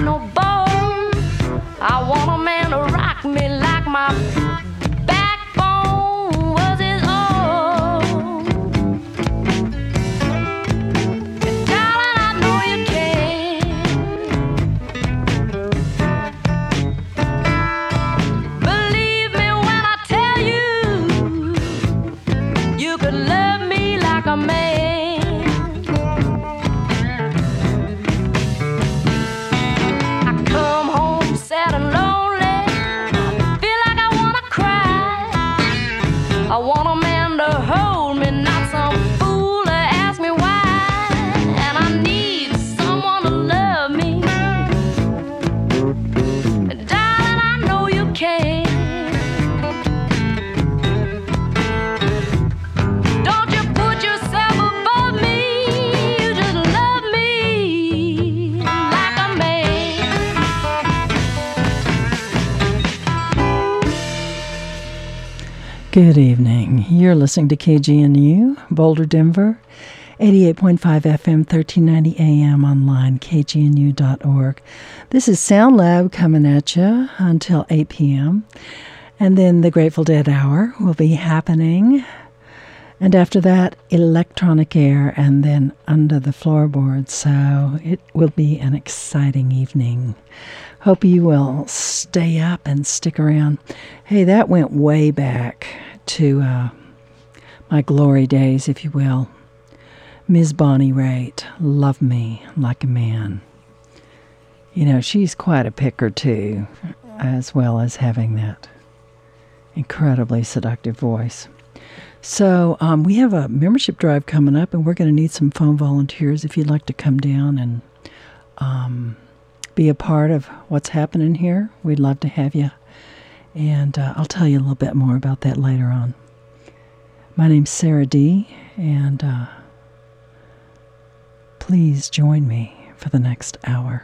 got no bone. I want a man to rock me like my backbone was his own. And darling, I know you can. Believe me when I tell you, you could love me like a man. Sad and lonely, feel like I wanna cry. I want a man to hold me, not some fool to ask me why. And I need someone to love me. And darling, I know you can. Don't you put yourself above me, you just love me like a man. Good evening. You're listening to KGNU, Boulder, Denver, 88.5 FM, 1390 AM, online, kgnu.org. This is Sound Lab coming at you until 8 p.m. And then the Grateful Dead Hour will be happening. And after that, Electronic Air, and then Under the Floorboards. So it will be an exciting evening. Hope you will stay up and stick around. Hey, that went way back to my glory days, if you will. Ms. Bonnie Raitt, Love Me Like a Man. You know, she's quite a picker, too, as well as having that incredibly seductive voice. So we have a membership drive coming up, and we're going to need some phone volunteers if you'd like to come down and be a part of what's happening here. We'd love to have you. And I'll tell you a little bit more about that later on. My name's Sarah D., and please join me for the next hour.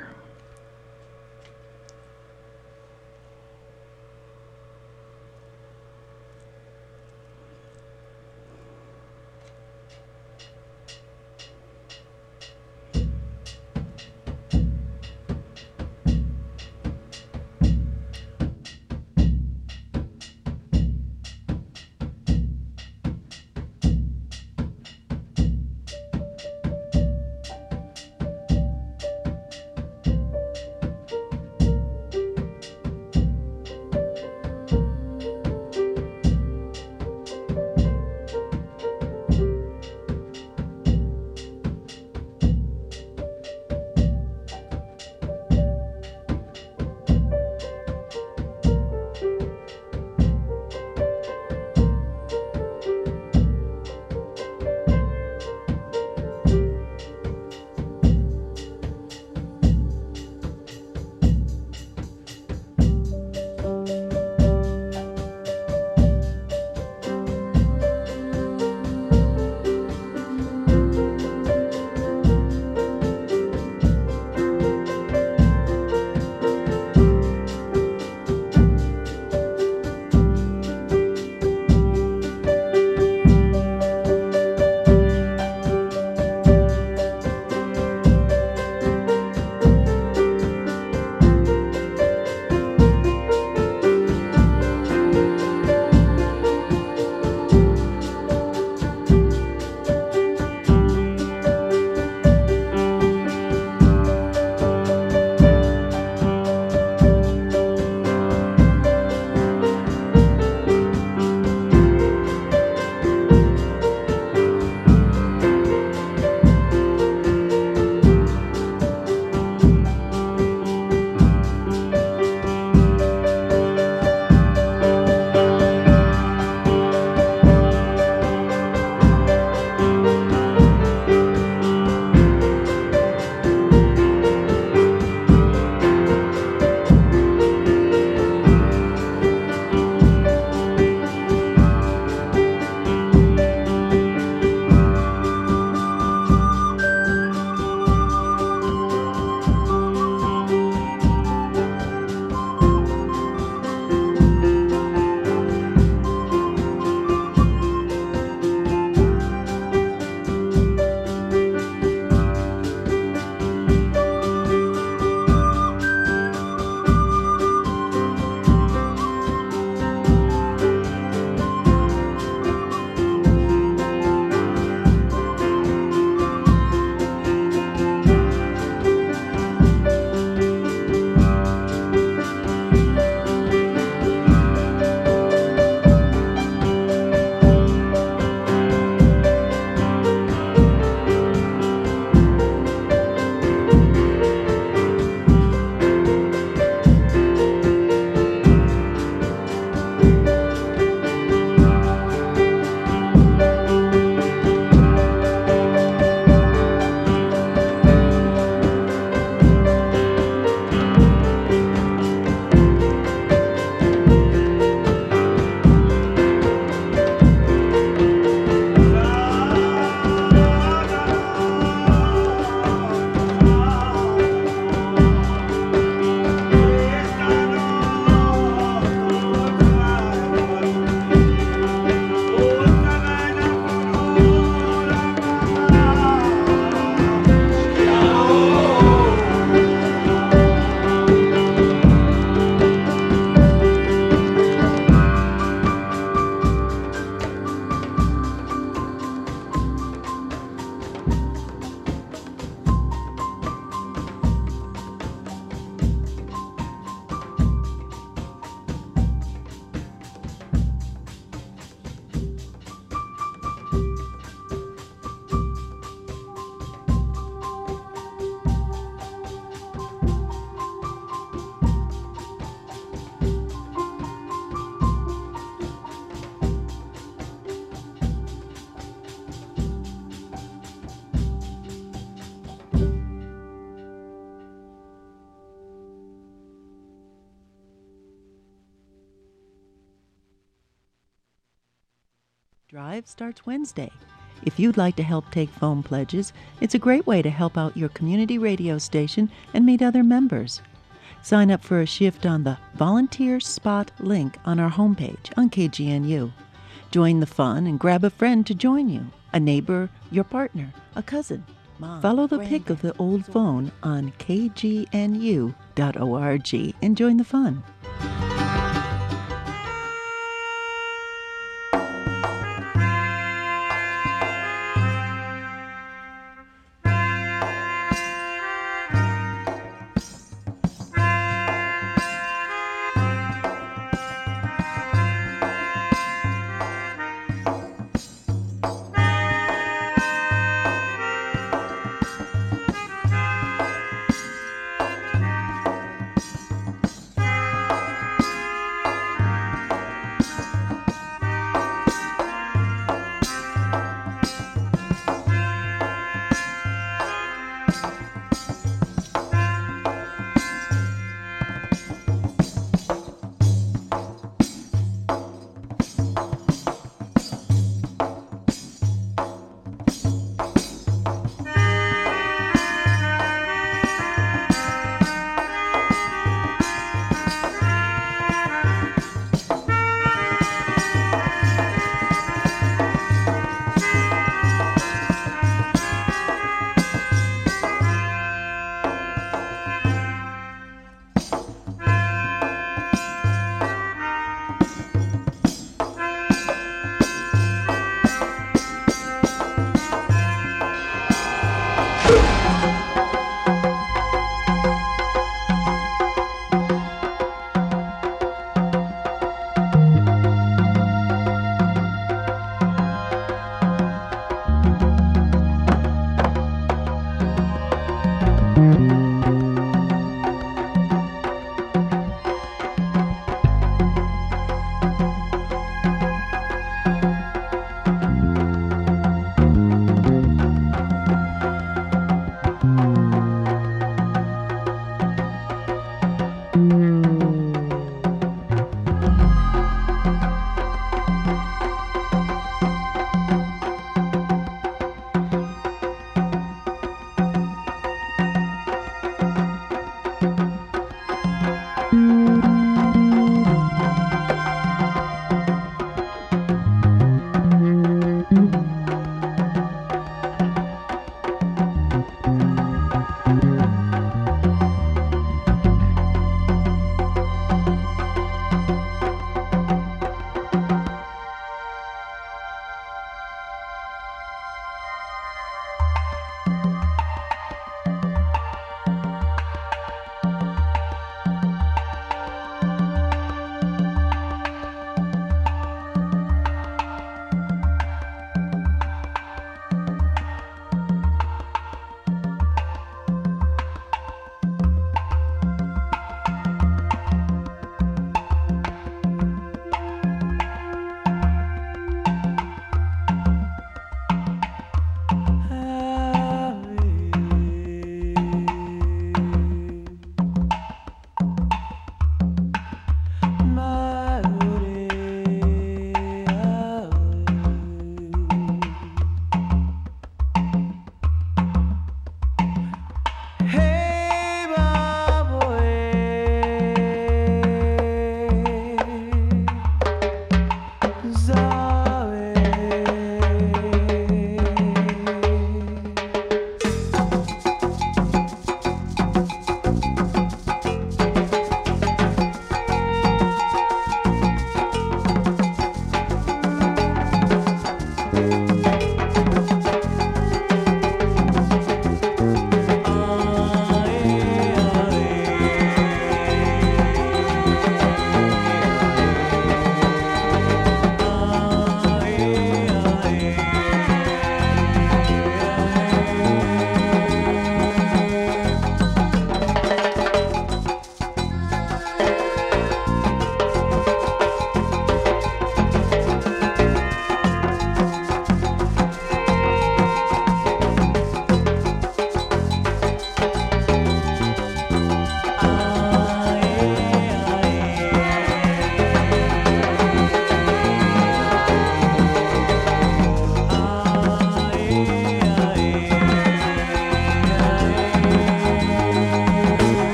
Drive starts Wednesday. If you'd like to help take phone pledges, it's a great way to help out your community radio station and meet other members. Sign up for a shift on the Volunteer Spot link on our homepage on KGNU. Join the fun and grab a friend to join you, a neighbor, your partner, a cousin. Mom, follow the pic of the old phone on kgnu.org and join the fun.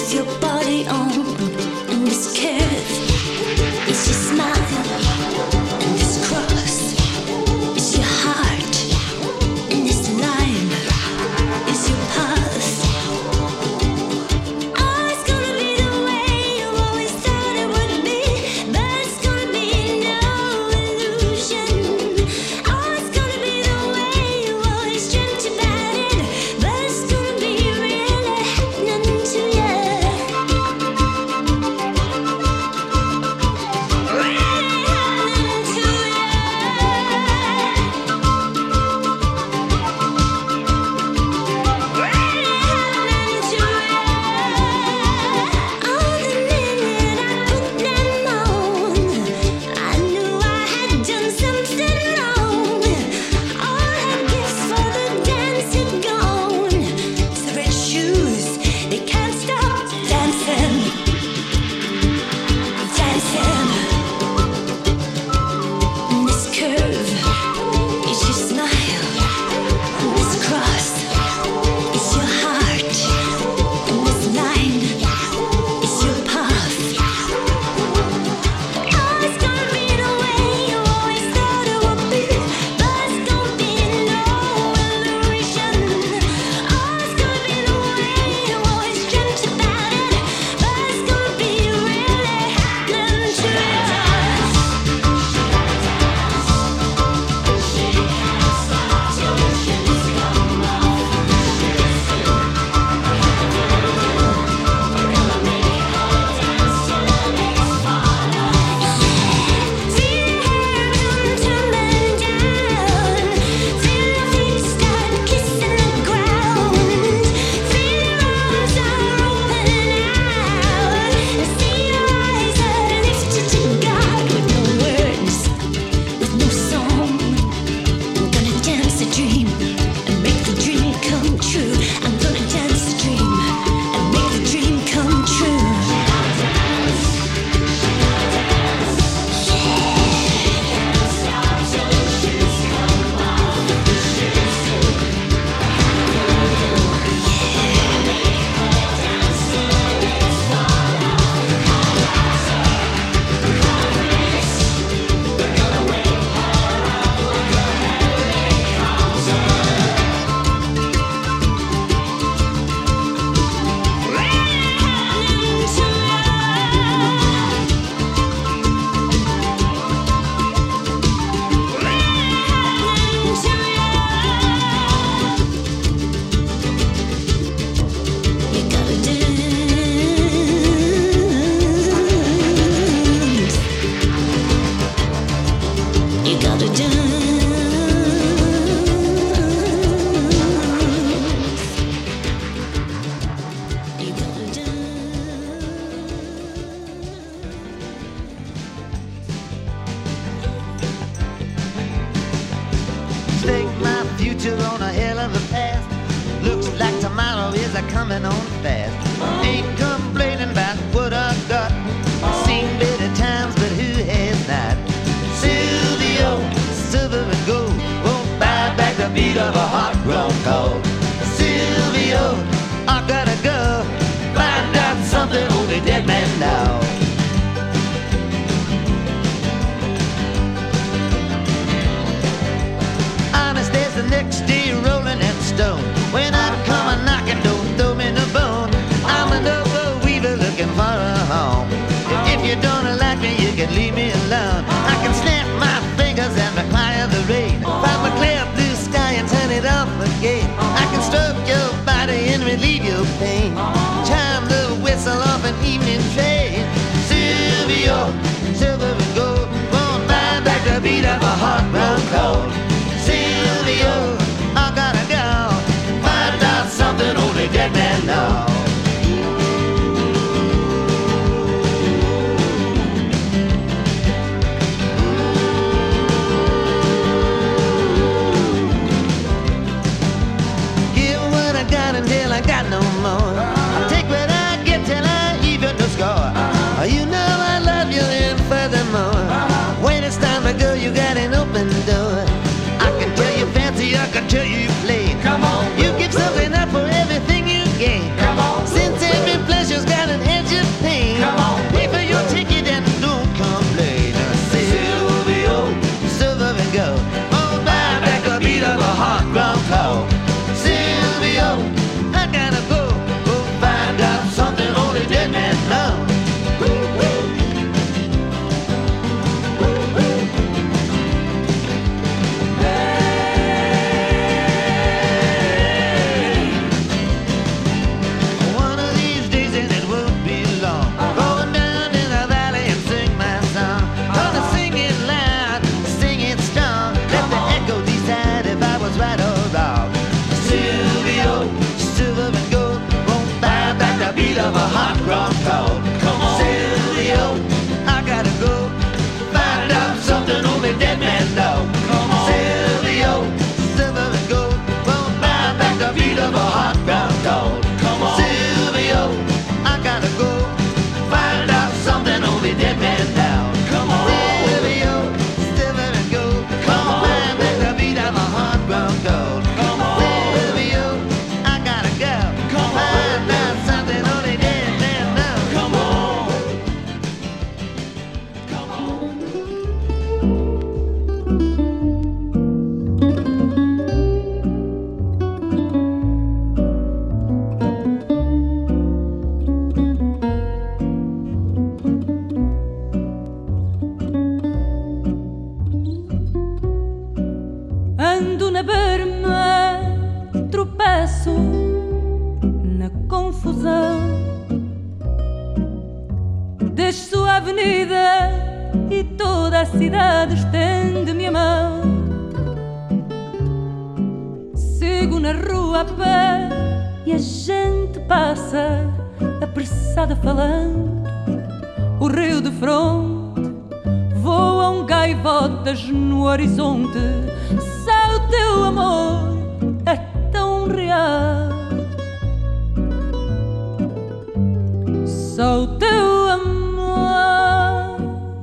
coming on fast. Ain't complaining about what I got. Seen better times, but who has not? Silvio, silver and gold, won't buy back the beat of a hot grown cold. Silvio, I gotta go find out something only dead man know. Honest as the next day rolling in stone. When I come a knocking, don't throw me no bone. I'm an old weaver looking for a home. If you don't like me, you can leave me alone. I can snap my fingers and require the rain. Find a clear blue sky and turn it off again. I can stroke your body and relieve your pain. Chime the whistle off an evening train. Silvio, silver and gold, won't buy back the beat of a hot brown cold. Silvio, I gotta go find out something only dead men know. Give what I got until I got no more. I take what I get till I even no score. You know I love you and furthermore, when it's time to go, you got an open saber-me tropeço na confusão. Desço a avenida e toda a cidade estende-me a mão. Sigo na rua a pé e a gente passa apressada falando. O rio de fronte voam gaivotas no horizonte. Só o teu amor é tão real. Só o teu amor.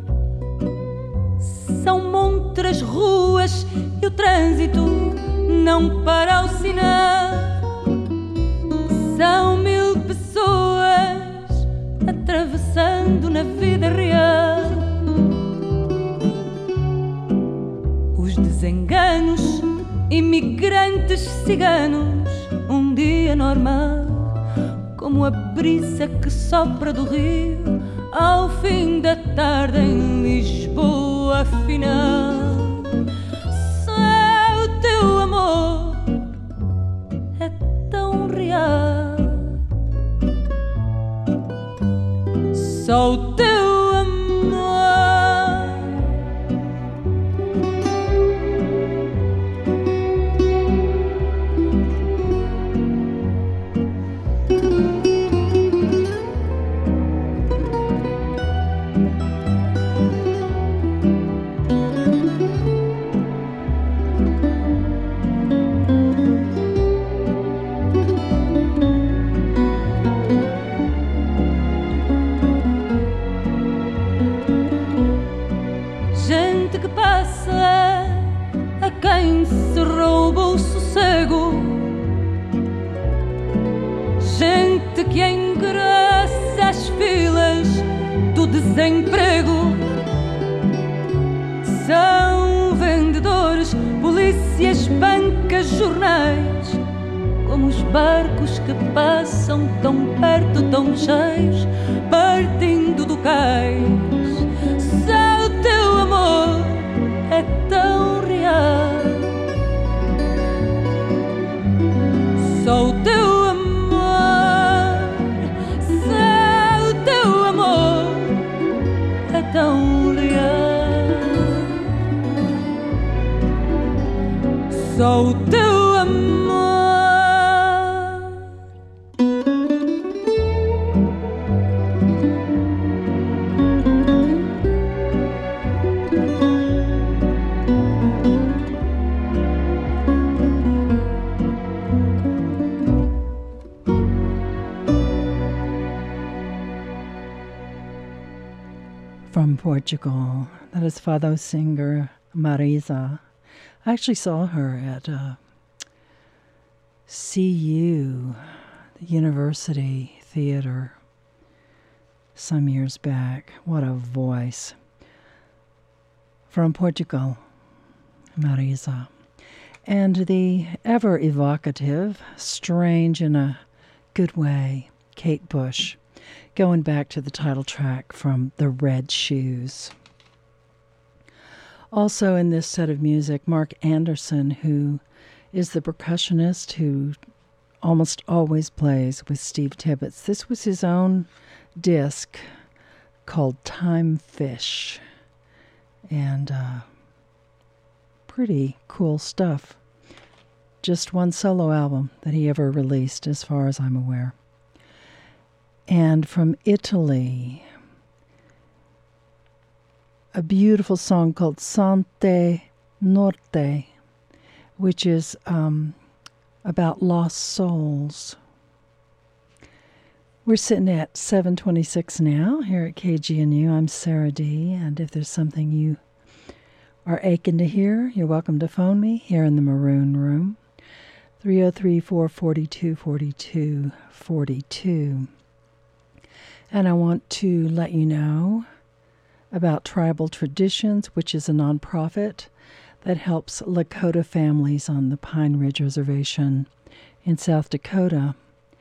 São muitas ruas e o trânsito não para ao sinal. São 1000 pessoas atravessando na vida real. Os desenganos, imigrantes ciganos, um dia normal, como a brisa que sopra do rio ao fim da tarde em Lisboa, afinal. Só o teu amor é tão real. Só o teu quem se rouba o sossego, gente que engrossa as filas do desemprego. São vendedores, polícias, bancas, jornais, como os barcos que passam tão perto, tão cheios, partindo do cais. Só o teu amor é tão real. Só o teu amor, só o teu amor é tão real. Só o teu amor. From Portugal. That is fado singer Marisa. I actually saw her at CU, the University Theater, some years back. What a voice. From Portugal, Marisa. And the ever evocative, strange in a good way, Kate Bush, going back to the title track from The Red Shoes. Also in this set of music, Mark Anderson, who is the percussionist who almost always plays with Steve Tibbetts. This was his own disc called Time Fish. And pretty cool stuff. Just one solo album that he ever released, as far as I'm aware. And from Italy, a beautiful song called Sante Norte, which is about lost souls. We're sitting at 7:26 now here at KGNU. I'm Sarah D., and if there's something you are aching to hear, you're welcome to phone me here in the Maroon Room, 303-442-4242. And I want to let you know about Tribal Traditions, which is a nonprofit that helps Lakota families on the Pine Ridge Reservation in South Dakota.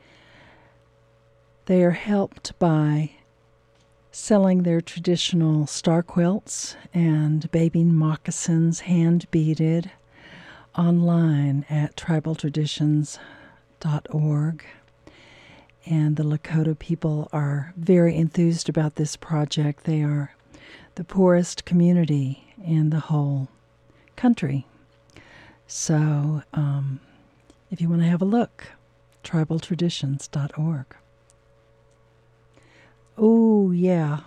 They are helped by selling their traditional star quilts and baby moccasins, hand-beaded, online at tribaltraditions.org. And the Lakota people are very enthused about this project. They are the poorest community in the whole country. So if you want to have a look, tribaltraditions.org. Oh, yeah.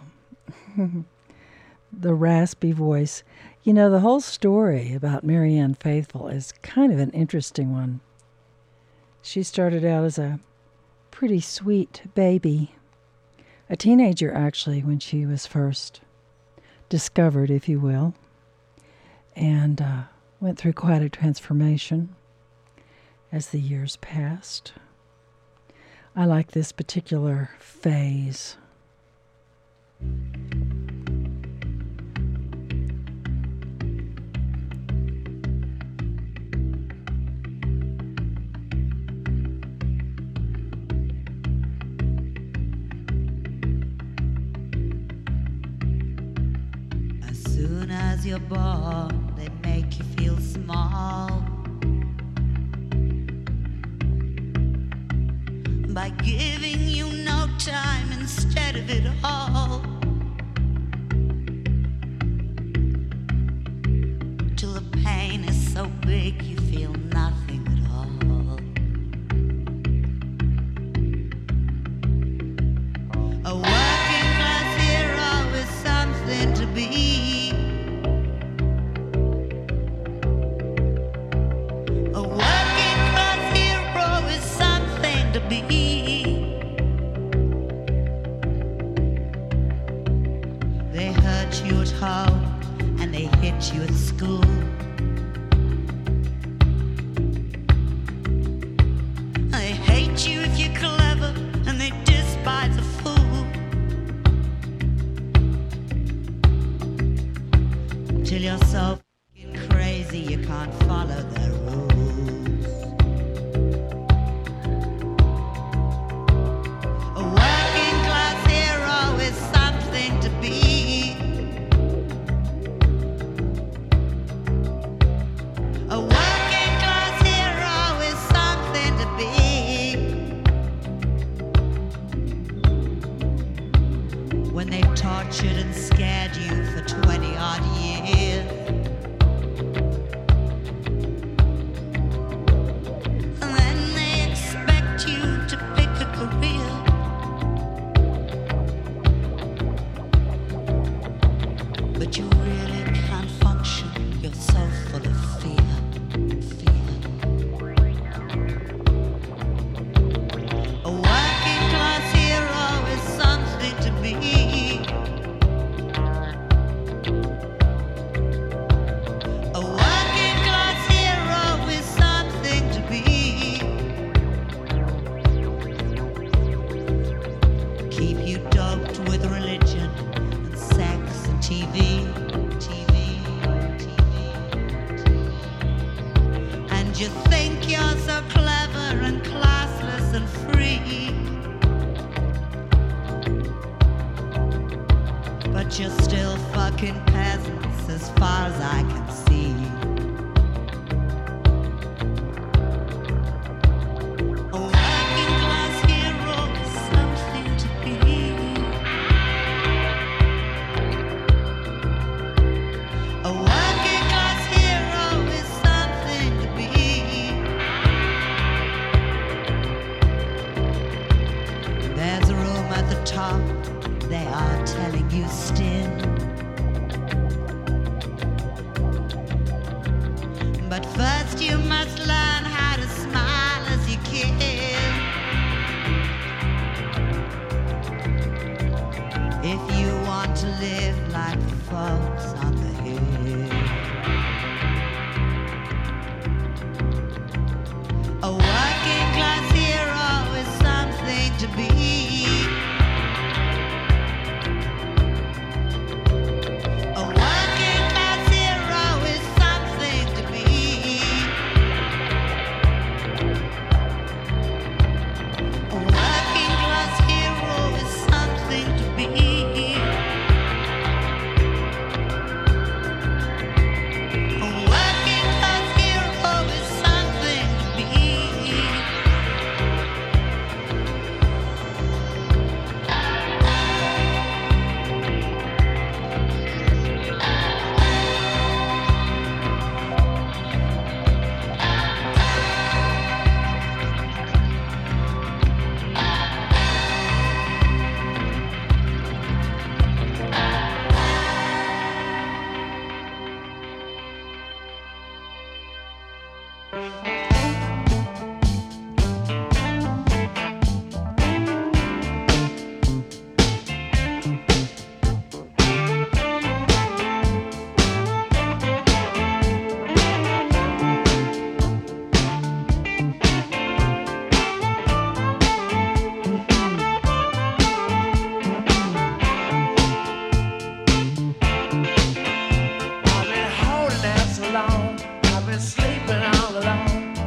The raspy voice. You know, the whole story about Marianne Faithfull is kind of an interesting one. She started out as a pretty sweet baby, a teenager actually when she was first discovered, if you will, and went through quite a transformation as the years passed. I like this particular phase. As soon as you're born, they make you feel small by giving you no time instead of it all, till the pain is so big you feel nothing at all. A working class hero is something to be. A working class hero is something to be. They hurt you at home and they hit you at school. They hate you if you're clever and they despise a fool. Till you're so f***ing crazy you can't follow their rules. A working class hero is something to be. A working class hero is something to be. When they've tortured and scared you for 20 odd years, I've been holding out so long, I've been sleeping all alone.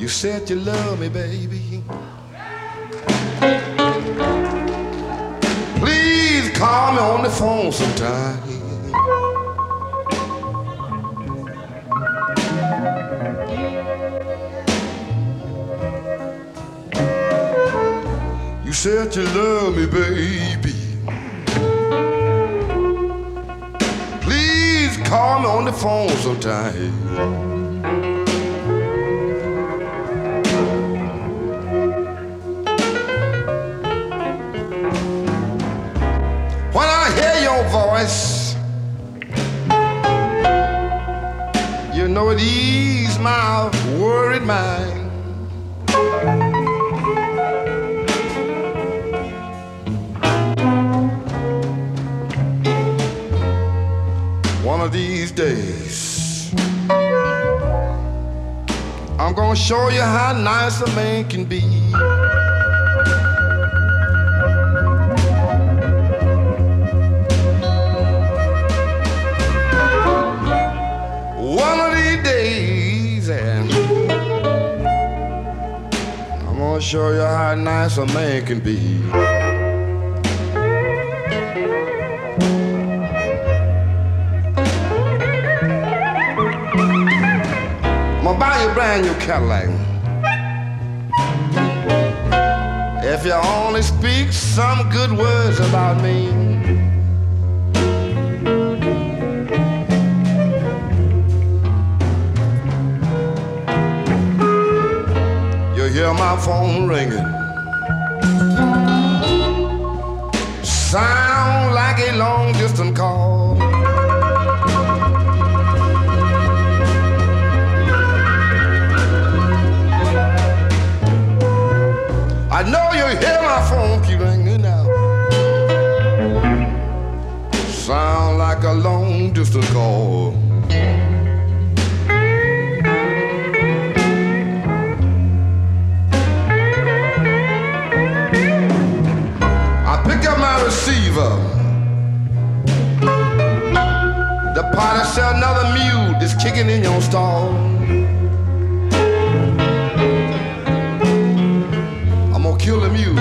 You said you love me, baby. Please call me on the phone sometime. You said you love me, baby. Please call me on the phone sometime. When I hear your voice, you know it eases my worried mind. One of these days, I'm gonna show you how nice a man can be. One of these days, and I'm gonna show you how nice a man can be. I'm gonna buy you a brand new Cadillac. If you only speak some good words about me. You hear my phone ringing. Sound like a long distance call. I know you hear my phone keep ringing now. Sound like a long distance call. I pick up my receiver. The party said another mule is kicking in your stall. Kill the mule.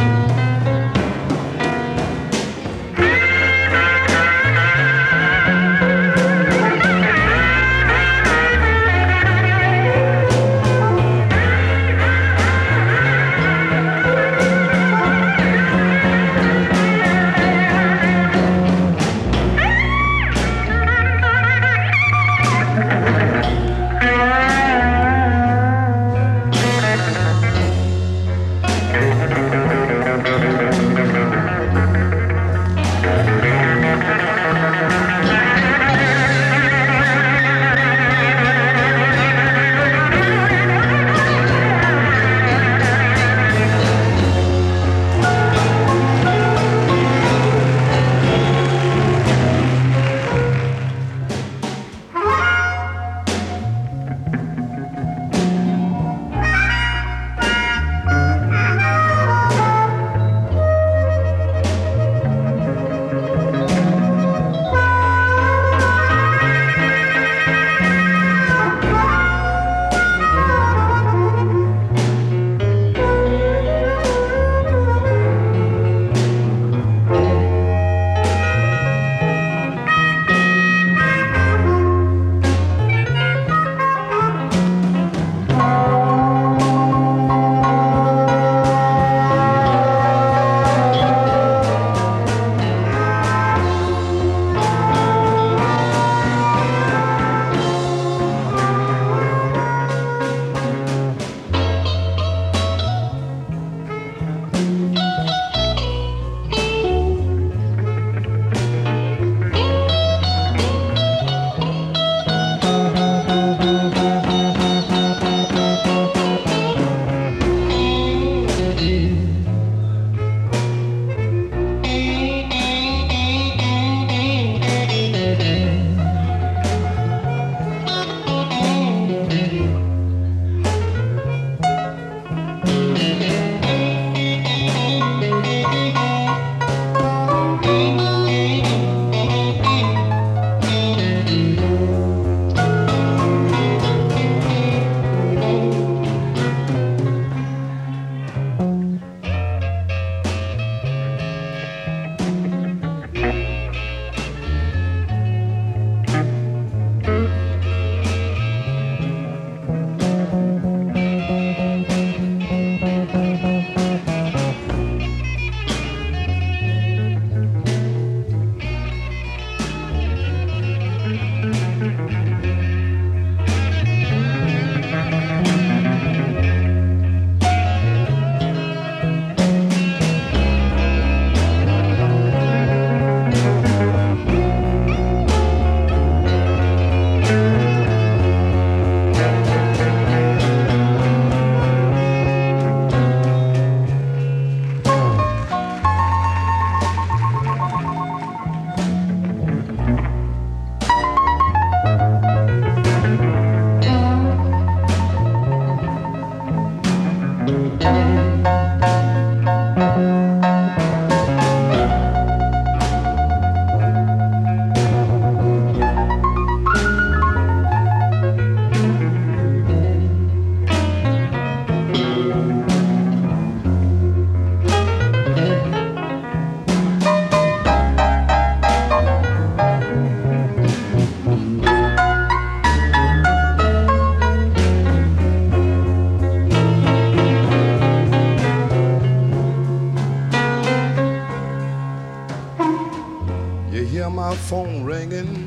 Phone ringing,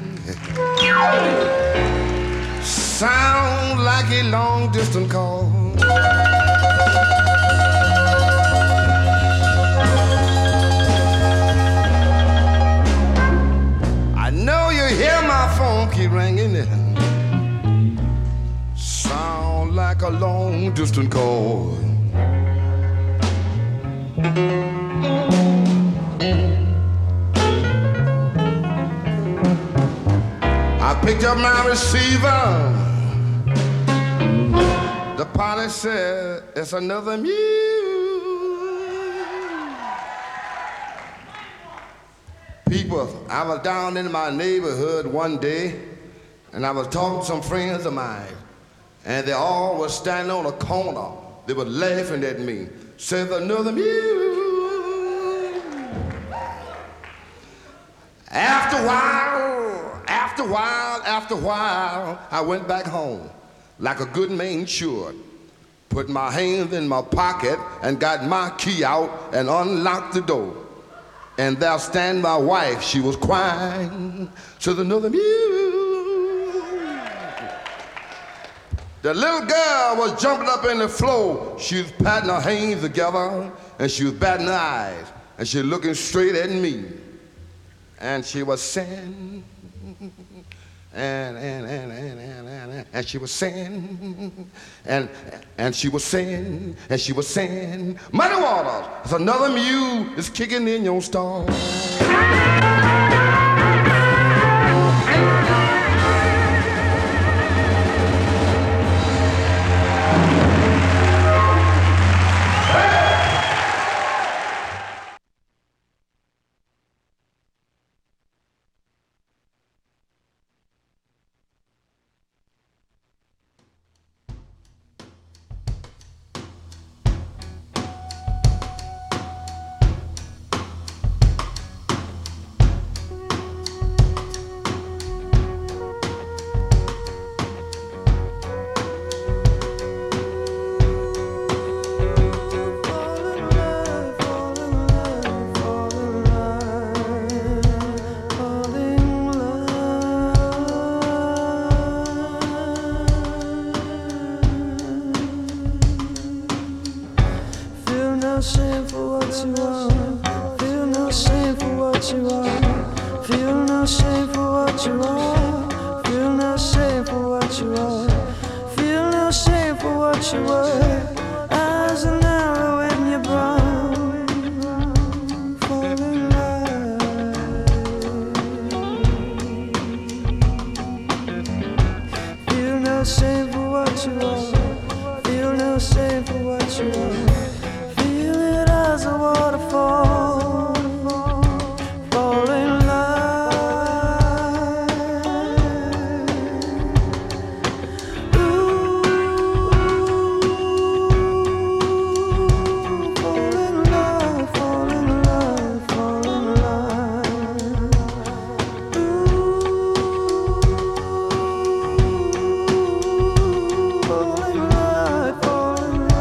sound like a long distance call. I know you hear my phone keep ringing, sound like a long distance call. I picked up my receiver. The pilot said, it's another mule. People, I was down in my neighborhood one day, and I was talking to some friends of mine, and they all were standing on a corner. They were laughing at me. Said, another mule. After a while, I went back home like a good man should. Put my hands in my pocket and got my key out and unlocked the door. And there stand my wife, she was crying. Said another mule. The little girl was jumping up in the floor. She was patting her hands together and she was batting her eyes. And she was looking straight at me. And she was saying, and she was saying, and she was saying, and she was saying, Muddy Waters, it's another mule is kicking in your stall. Fall in love.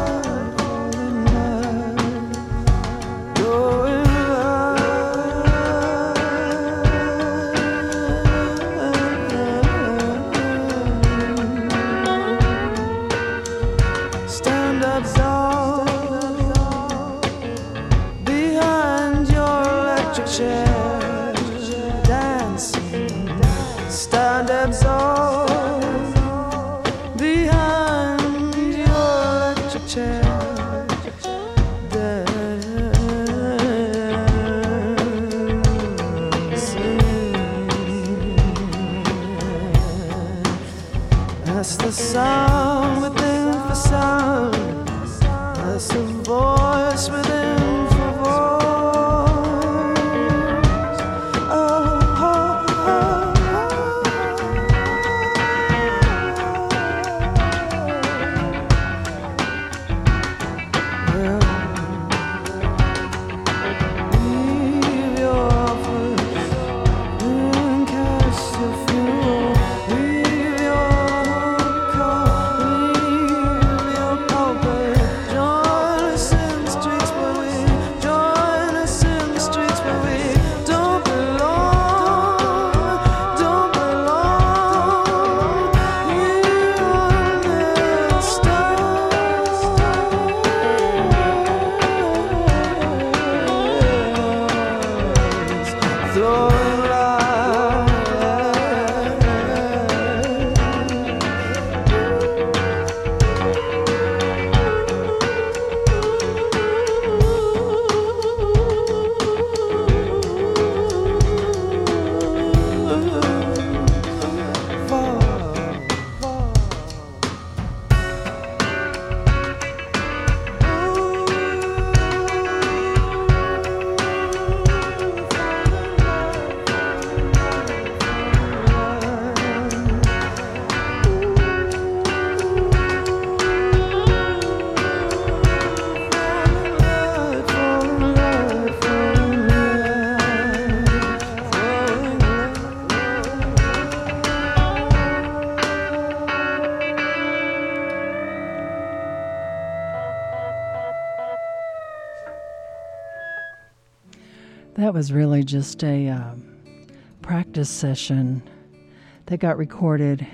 That was really just a practice session that got recorded.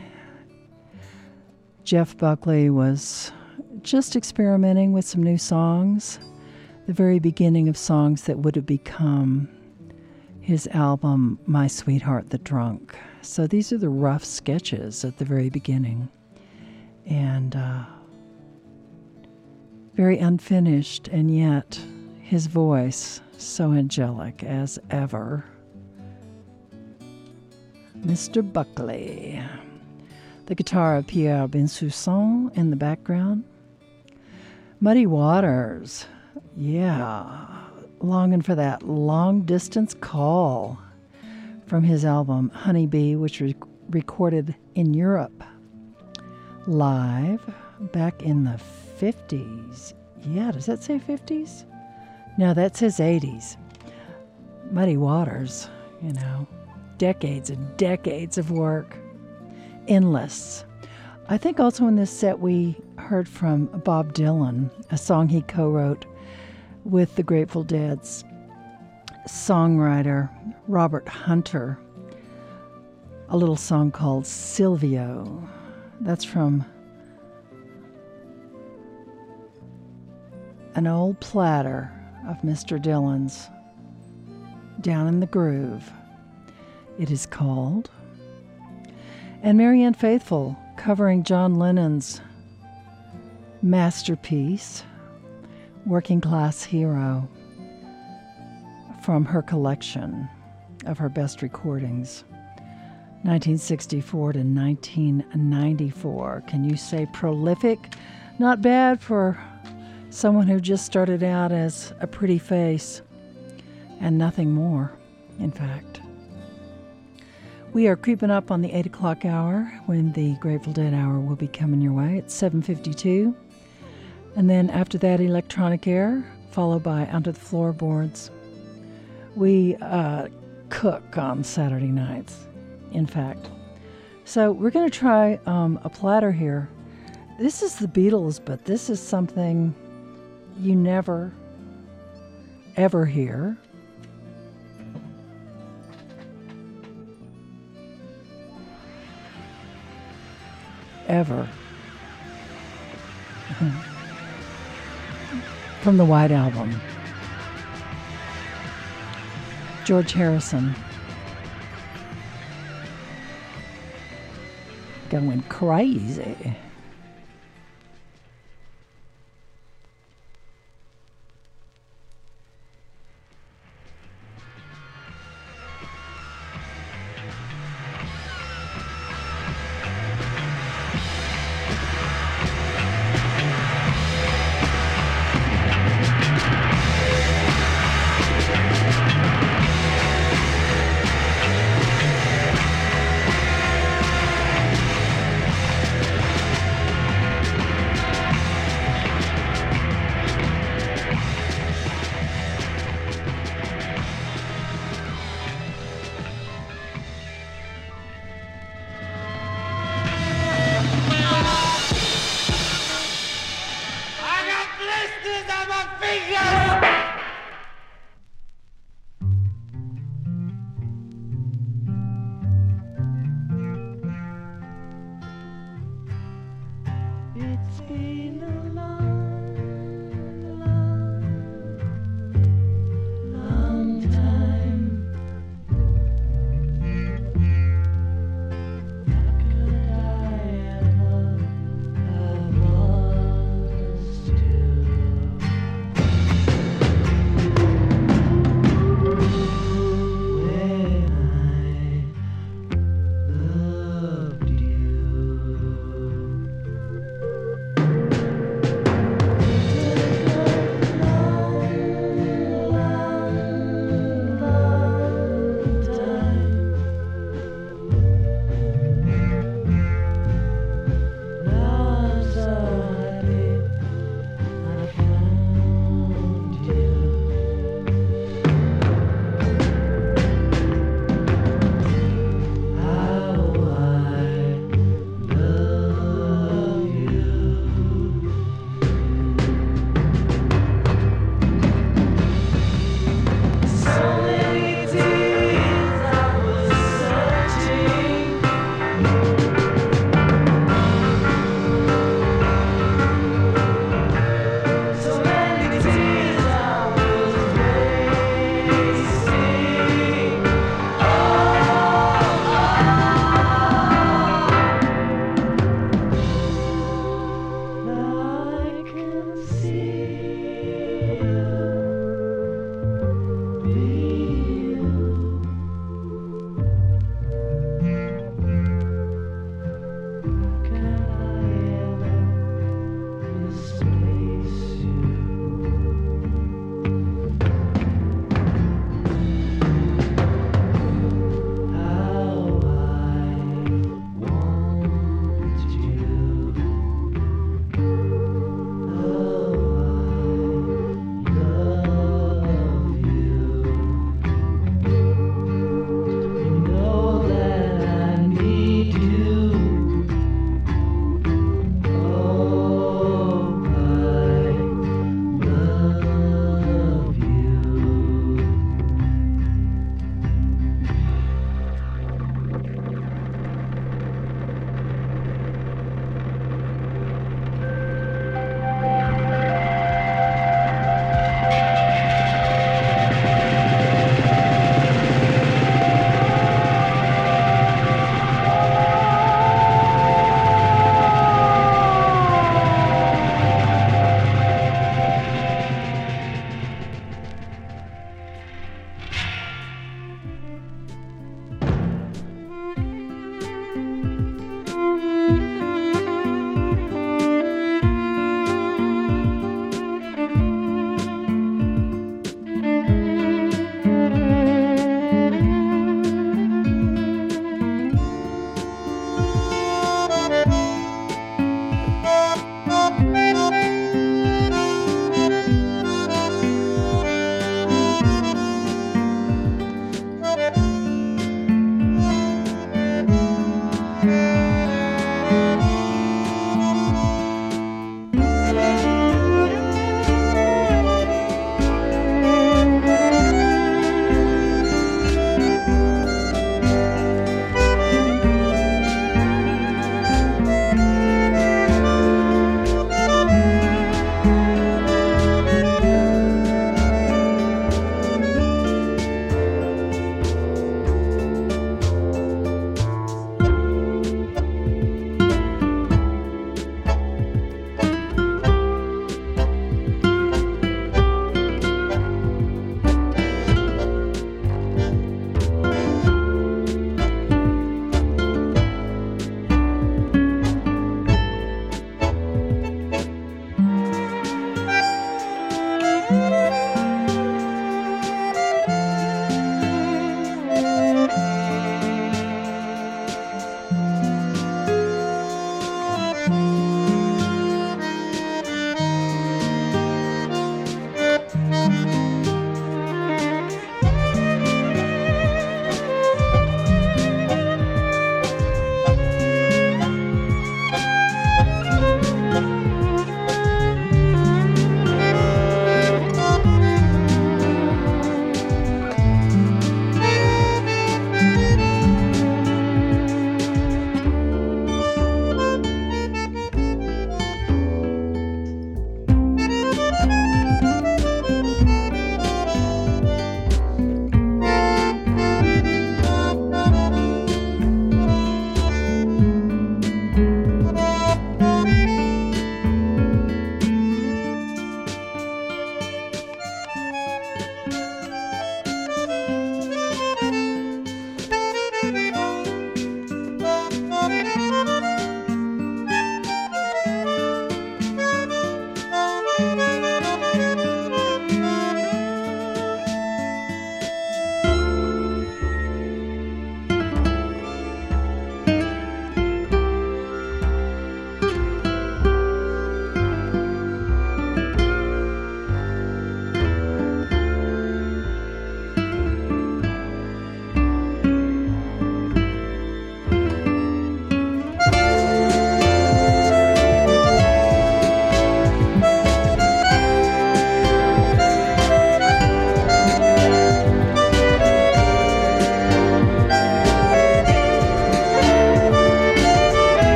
Jeff Buckley was just experimenting with some new songs, the very beginning of songs that would have become his album, My Sweetheart the Drunk. So these are the rough sketches at the very beginning. And very unfinished, and yet his voice so angelic as ever. Mr. Buckley. The guitar of Pierre Bensoussan in the background. Muddy Waters. Yeah, longing for that long-distance call from his album Honeybee, which was recorded in Europe live back in the 50s. Yeah, does that say 50s? No, that says 80s. Muddy Waters, you know, decades and decades of work. Endless. I think also in this set we heard from Bob Dylan, a song he co-wrote with the Grateful Dead's songwriter Robert Hunter, a little song called Silvio. That's from an old platter of Mr. Dylan's, Down in the Groove, it is called. And Marianne Faithfull covering John Lennon's masterpiece, Working Class Hero, from her collection of her best recordings, 1964 to 1994. Can you say prolific? Not bad for someone who just started out as a pretty face and nothing more, in fact. We are creeping up on the 8 o'clock hour when the Grateful Dead hour will be coming your way. It's 7:52. And then after that, Electronic Air, followed by Under the Floorboards. We cook on Saturday nights, in fact. So we're going to try a platter here. This is the Beatles, but this is something you never, ever hear. Ever. From the White Album. George Harrison. Going crazy.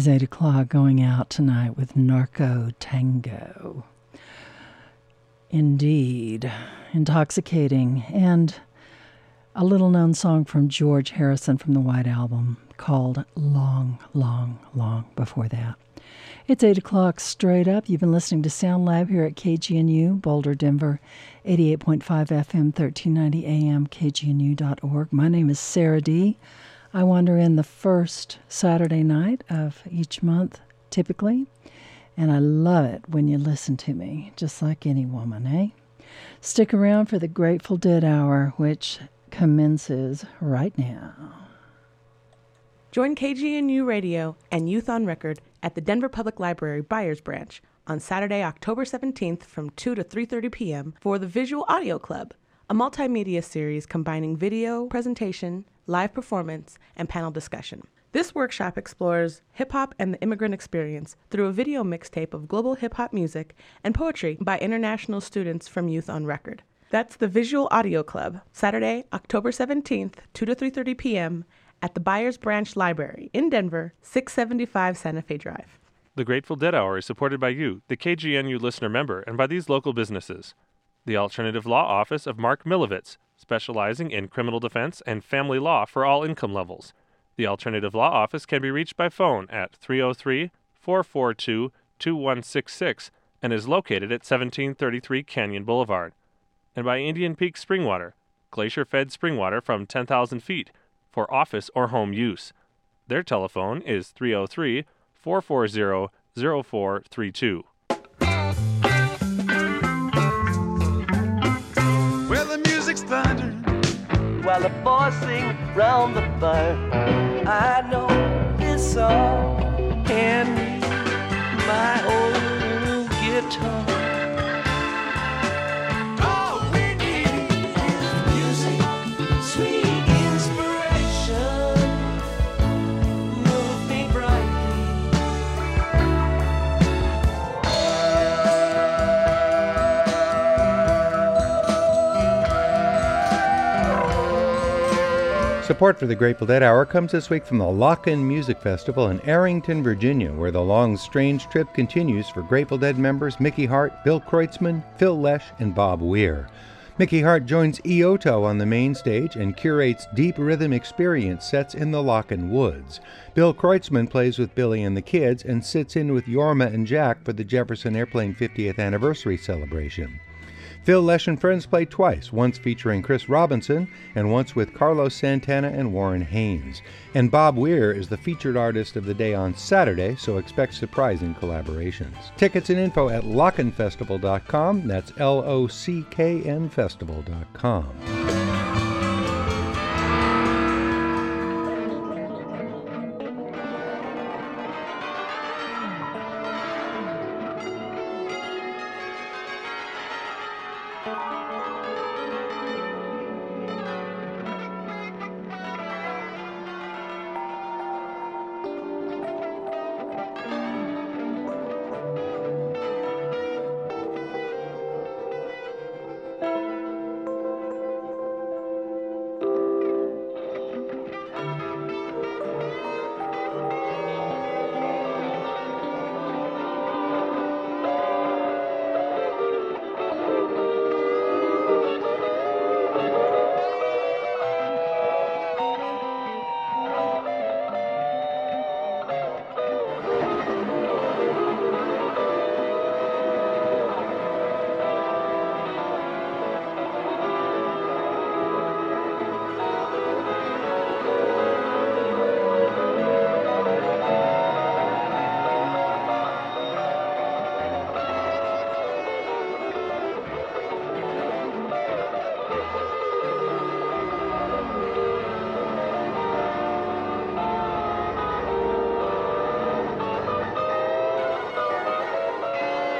is 8 o'clock, going out tonight with Narco Tango. Indeed, intoxicating, and a little-known song from George Harrison from the White Album called Long, Long, Long Before That. It's 8 o'clock straight up. You've been listening to Sound Lab here at KGNU, Boulder, Denver, 88.5 FM, 1390 AM, kgnu.org. My name is Sarah D. I wander in the first Saturday night of each month, typically, and I love it when you listen to me, just like any woman, eh? Stick around for the Grateful Dead Hour, which commences right now. Join KGNU Radio and Youth on Record at the Denver Public Library Byers Branch on Saturday, October 17th from 2 to 3:30 p.m. for the Visual Audio Club, a multimedia series combining video, presentation, live performance, and panel discussion. This workshop explores hip-hop and the immigrant experience through a video mixtape of global hip-hop music and poetry by international students from Youth on Record. That's the Visual Audio Club, Saturday, October 17th, 2 to 3:30 p.m. at the Byers Branch Library in Denver, 675 Santa Fe Drive. The Grateful Dead Hour is supported by you, the KGNU listener member, and by these local businesses. The Alternative Law Office of Mark Milovitz, specializing in criminal defense and family law for all income levels. The Alternative Law Office can be reached by phone at 303-442-2166 and is located at 1733 Canyon Boulevard. And by Indian Peak Springwater, glacier-fed springwater from 10,000 feet for office or home use. Their telephone is 303-440-0432. Well, the music's thundering while the boys sing round the fire. I know this song and my old guitar. All we need is music, sweet inspiration, move me brightly. Support for the Grateful Dead Hour comes this week from the Lock-In Music Festival in Arrington, Virginia, where the long, strange trip continues for Grateful Dead members Mickey Hart, Bill Kreutzmann, Phil Lesh, and Bob Weir. Mickey Hart joins Ioto on the main stage and curates deep rhythm experience sets in the Lock-In Woods. Bill Kreutzmann plays with Billy and the Kids and sits in with Yorma and Jack for the Jefferson Airplane 50th anniversary celebration. Phil Lesh and Friends play twice, once featuring Chris Robinson and once with Carlos Santana and Warren Haynes. And Bob Weir is the featured artist of the day on Saturday, so expect surprising collaborations. Tickets and info at lockinfestival.com. That's LOCKN festival.com.